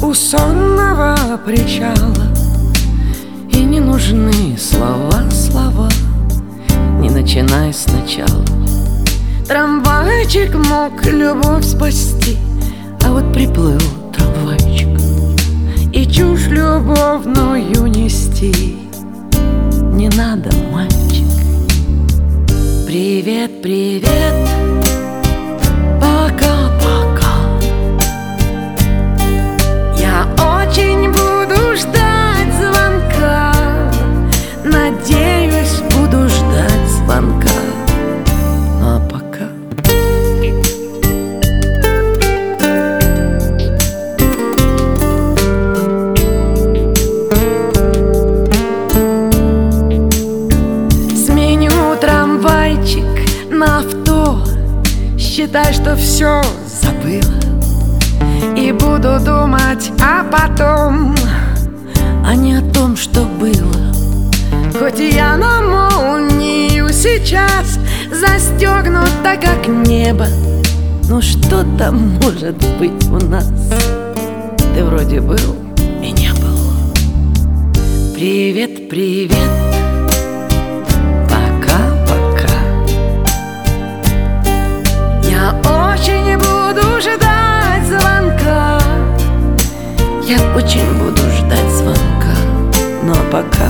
у сонного причала. И не нужны слова, слова, не начинай сначала. Трамвайчик мог любовь спасти, а вот приплыл трамвайчик и чушь любовную нести. Не надо, мальчик. Привет, привет, пока-пока. Я очень буду ждать звонка, надеюсь, буду ждать звонка. Ну а пока сменю трамвайчик на авто, считай, что все забыла, и буду думать о потом, а не о том, что было. Хоть я на молнию сейчас застегнута, как небо, ну что там может быть у нас? Ты вроде был и не был. Привет, привет, пока-пока. Я очень буду ждать звонка. Я очень буду ждать звонка. Ну а пока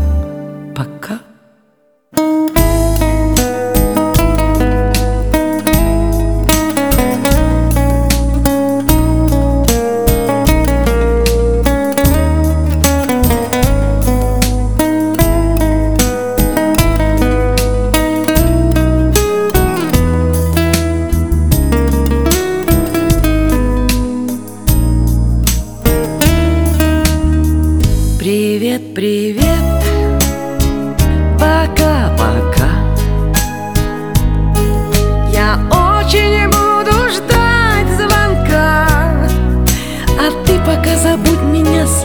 привет, привет, пока-пока. Я очень буду ждать звонка, а ты пока забудь меня.